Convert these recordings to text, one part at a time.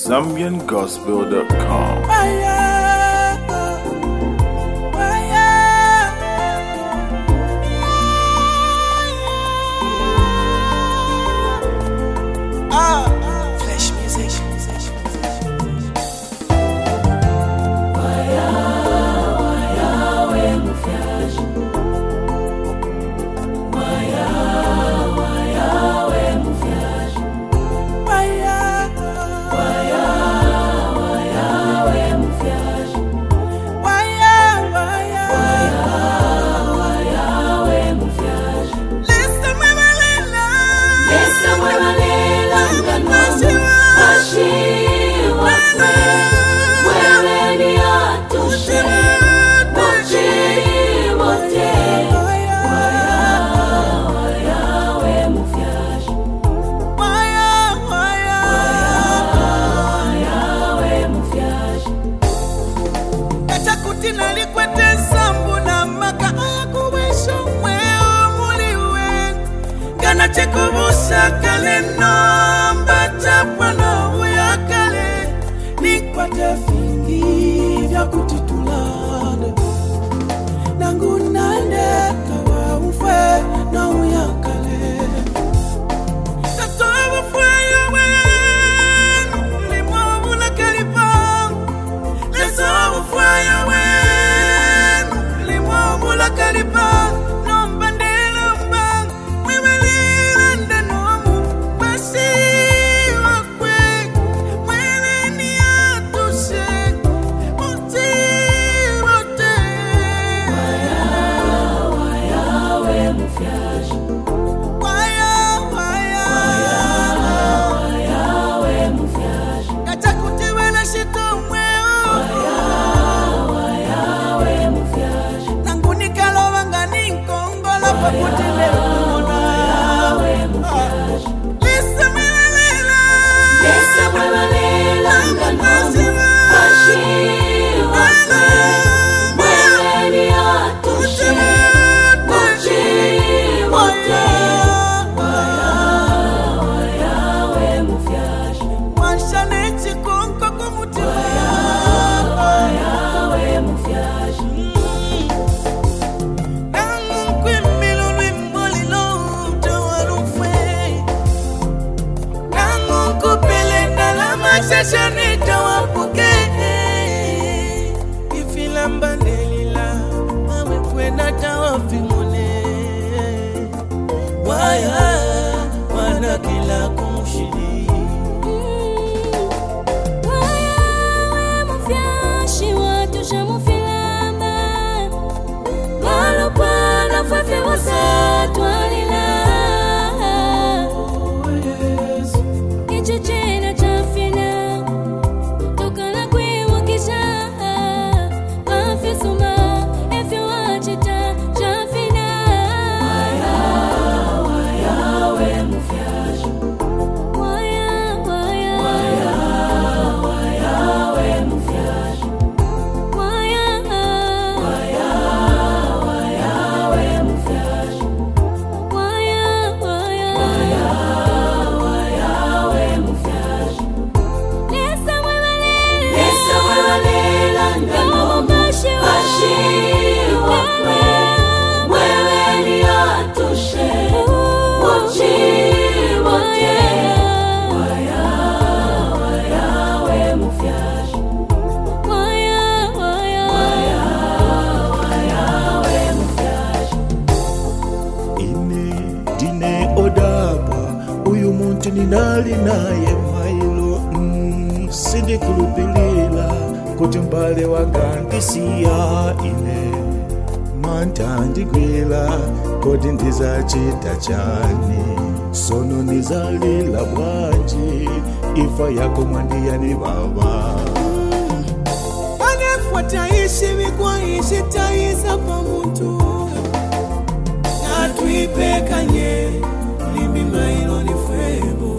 ZambianGospel.com. Flash music. Chekubusa kale nomba chapwana uyakale nikwate fingi vya kutitulane nangu nande kawa ufe na uyakale tatoa fwaya wenu limobu la kalipa lesobu fwaya wenu limobu la kalipa Shanita wapuke ifilamba nelila mawe kwenda tawafimune waya wana kila kumshili waya mufyashi watu shamufilamba walopana fafe wasatwalila kichuchena chafina ninali naye mailo sindi kulupilila kuti mbale wangandisiya ine manta ndigwila kodi ndizachita chani sono nizalila bwanji ifa yako mwandiyani baba anefuataishi mikwaishi taisa pa muntu natuipekanye limbi mailo ni fwebo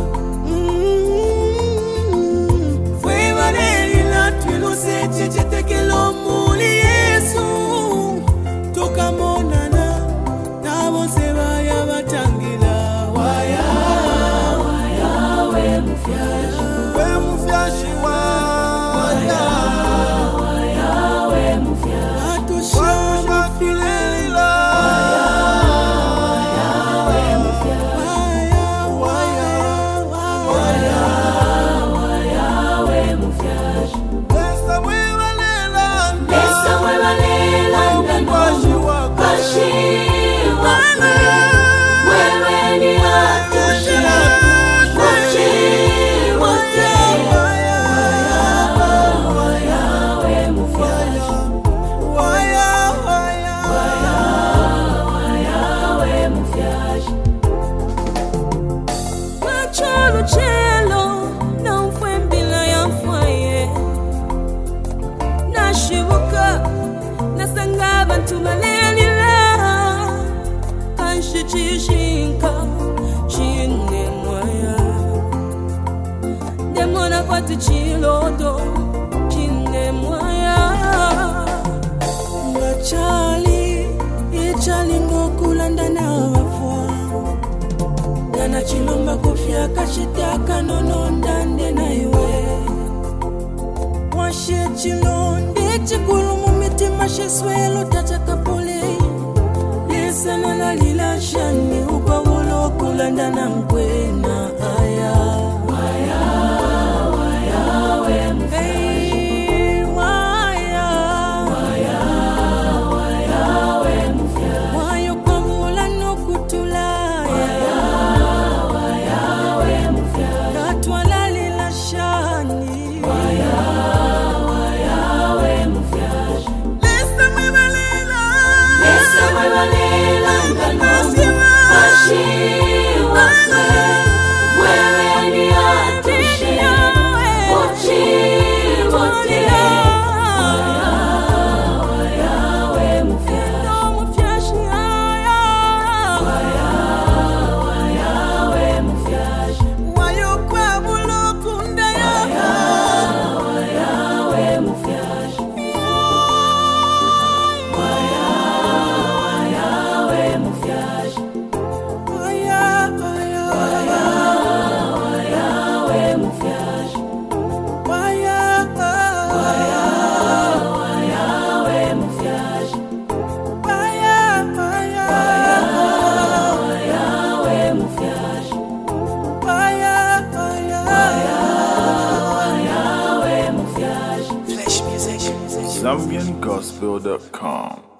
fweba nelila twilose chechetekelo muli Yesu toka monana nabo sebaya batangila waya we mufyashi ngati chiloto chine mwaya ngachali ichali ngokulanda na wafwa Nana chilomba kufya kashitaka nono ndande na iwe Washe chilonde chikulu mumitima shiswelo tachakapole Lisana la lila shani upa ulo kulanda na mkwena aya ZambianGospel.com